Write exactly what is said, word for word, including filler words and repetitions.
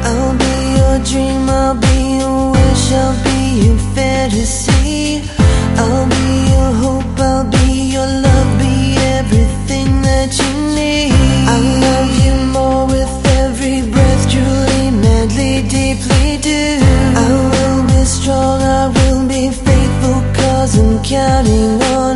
I'll be your dream, I'll be your wish, I'll be your fantasy. I'll be your hope, I'll be your love, be everything that you need. I'll love you more with every breath, truly, madly, deeply do. I will be strong, I will be faithful, cause I'm counting on